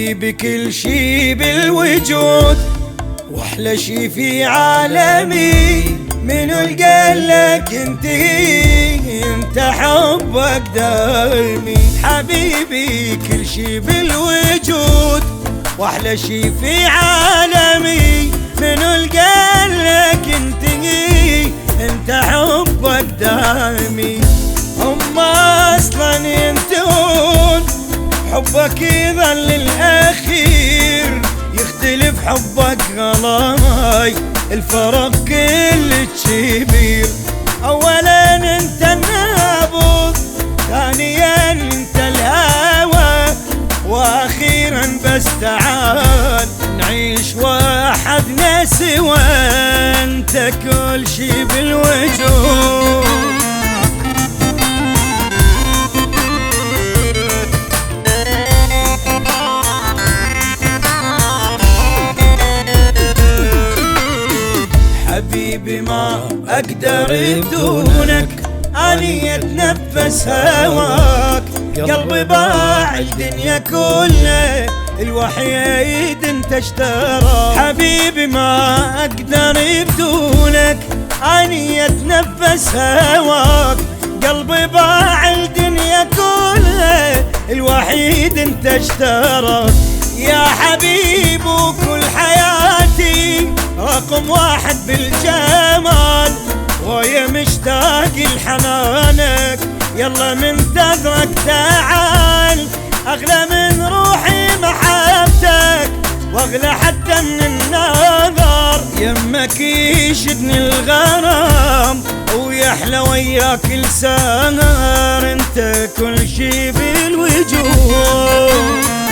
حبيبي كل شي بالوجود واحلى شي في عالمي، منو القالك انت حبك دايمي. حبيبي كل شي بالوجود واحلى شي في عالمي، منو القالك انت حبك دايمي. هم اصلا ينتهون حبك يظل للأخير، يختلف حبك غلاي الفرق كل كبير. اولا انت النابض، ثانيا انت الهوى، واخيرا بس تعال نعيش وحدنا سوا، انت كل شي بالوجود. حبيبي ما اقدر بدونك، اني اتنفس هواك، قلبي باع الدنيا كلها، الوحيد انت اشترى. حبيبي ما اقدر بدونك، اني اتنفس هواك، قلبي باع الدنيا كلها، الوحيد انت اشترى. يا حبيب وكل حياتي رقم واحد بالجمال، ويا مشتاق لحنانك، يلا منتظرك تعال. اغلى من روحي محبتك، واغلى حتى من النظر، يمك يشدني الغرام، ويحلى وياك السهر، انت كل شي بالوجود.